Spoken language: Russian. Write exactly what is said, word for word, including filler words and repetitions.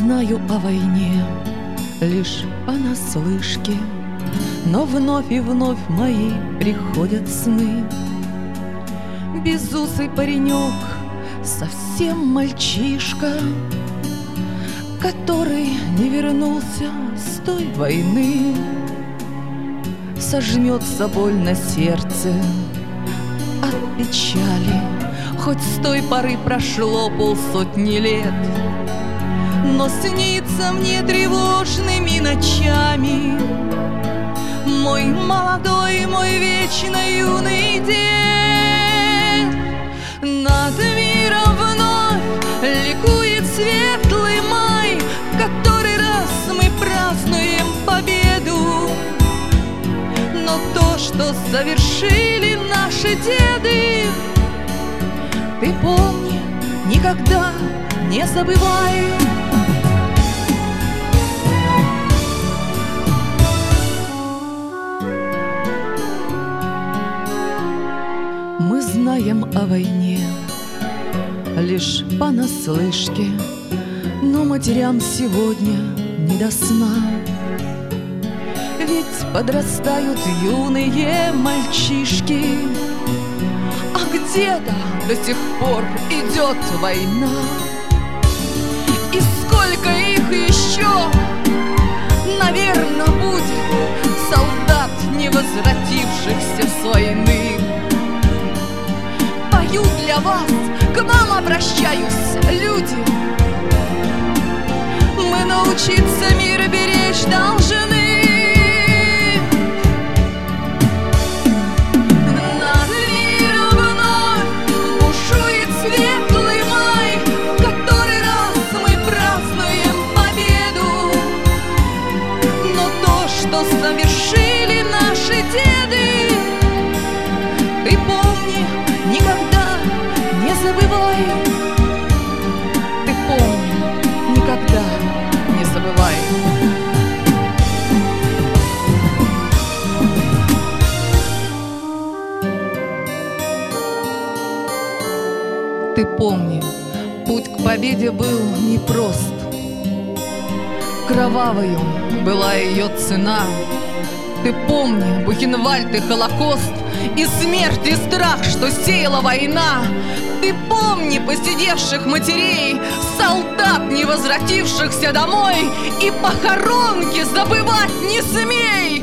знаю о войне лишь понаслышке, но вновь и вновь мои приходят сны. Безусый паренек, совсем мальчишка, который не вернулся с той войны. Сожмется боль на сердце от печали, хоть с той поры прошло полсотни лет. Но снится мне тревожными ночами мой молодой, мой вечно юный дед. Над миром вновь ликует светлый май, который раз мы празднуем победу. Но то, что совершили наши деды, ты помни, никогда не забывай. Мы знаем о войне лишь понаслышке, но матерям сегодня не до сна. Ведь подрастают юные мальчишки, а где-то до сих пор идет война. И сколько их еще, наверное, будет солдат, не возвратившихся с войны. Пою для вас, к вам обращаюсь, люди. Мы научиться мир беречь должны. Над миром вновь бушует светлый май, в который раз мы празднуем победу. Но то, что совершили наши деды, ты помни, никогда не забывай. Ты помни, никогда не забывай. Ты помни, путь к победе был непрост. Кровавою была ее цена. Ты помни Бухенвальд и Холокост, и смерть, и страх, что сеяла война. Ты помни посидевших матерей, солдат, не возвратившихся домой, и похоронки забывать не смей.